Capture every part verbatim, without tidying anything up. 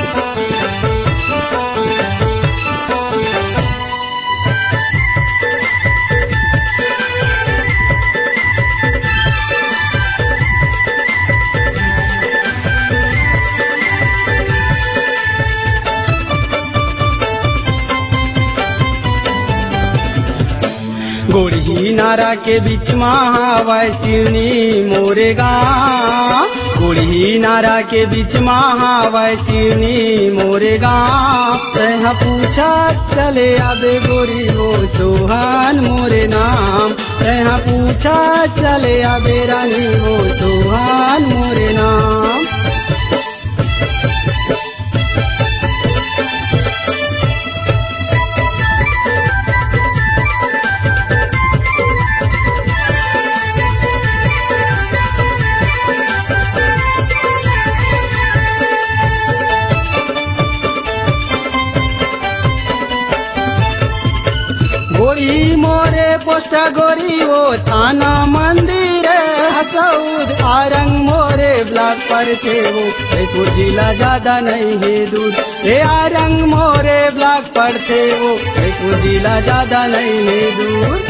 गोड़ी नारा के बीच महावैसिनी मोरे गाँव, गोड़ी नारा के बीच महावैसिनी मोरे गाँव। तहाँ पूछा चले आबे गोरी वो सोहान मोरे नाम, तहाँ पूछा चले आबे रानी वो सोहान मोरे नाम। गोरी मोरे पोस्टा गोरी वो थाना मंदिर हसौद आरंग मोरे ब्लॉक पर थे वो जयपुर जिला ज्यादा नहीं है दूर। हे आरंग मोरे ब्लॉक पर थे वो जयपुर जिला ज्यादा नहीं है दूर।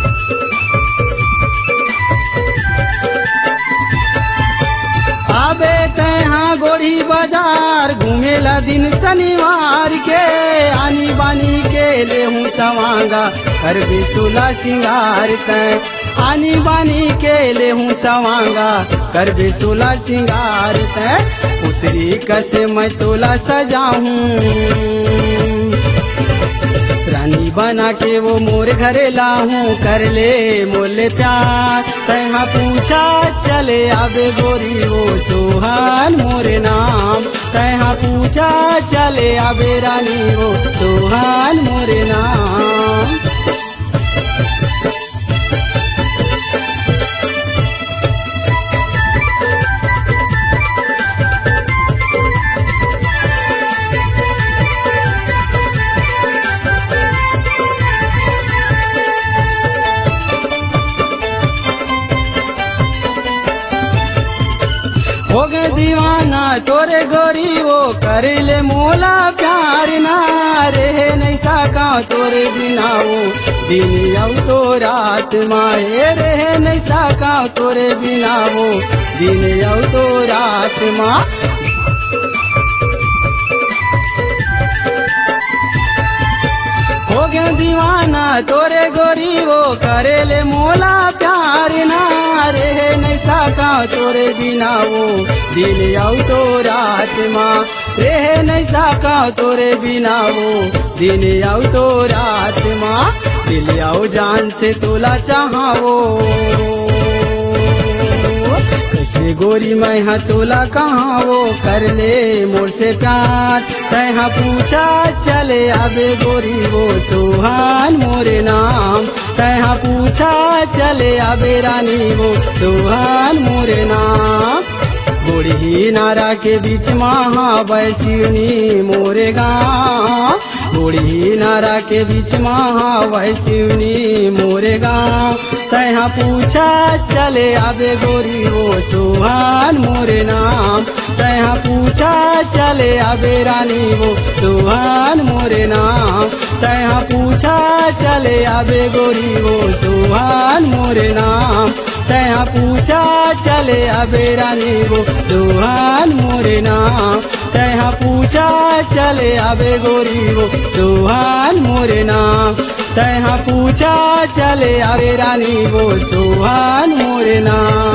आबे तहाँ गोड़ी बाजार घूमेला दिन शनिवार के, आनी बानी के ले हूँ सवांगा कर भी सोला सिंगार तय, आनी बानी के ले हूँ सवांगा कर भी सोला सिंगार तय। पुतरी कसे मैं तोला सजाऊं रानी बना के वो मोर घरे लाहूं कर ले मोले प्यार। तहाँ पूछा चले आबे गोरी वो सोहान मोरे नाम, तहाँ पूछा चले आबे रानी वो सोहान मोरे नाम। हो गए दीवाना तोरे गोरी वो कर ले मोला प्यार ना रहे नहीं सका तोरे बिना वो दिन आऊ तो रात माए रहे नहीं सका तोरे बिना वो दिन आऊ तो रात माँ। हो गए दीवाना तोरे गोरी वो करे ले मोला प्यार ना रहे नहीं सका तोरे बिना वो दिन आऊ तो रात माँ। रहे नहीं सका तोरे बिना वो दिन आऊ तो रात माँ। दिल आओ जान से तोला चाहो कैसे गोरी मैं हाँ तोला कहाँ वो कर ले मोर से प्यार। तहाँ पूछा चले आबे गोरी वो सोहान मोरे नाम, तहाँ पूछा चले आबे रानी वो सोहान मोरे नाम। गोड़ी नारा के बीच महावैसिनी मोरे गाँव, गोड़ी नारा के बीच महावैसिनी मोरे गाँव। तहाँ पूछा चले आबे गोरी वो सोहान मोरे नाम, तहाँ पूछा चले आबे रानी वो सोहान मोरे नाम। तहाँ पूछा चले आबे गोरी वो सोहान मोरे नाम, तहाँ पूछा चले आबे रानी वो सोहान मोरे नाम। तहाँ पूछा चले आबे गोरी वो सोहान मोरे नाम, तहाँ पूछा चले आबे रानी वो सोहान मोरे नाम।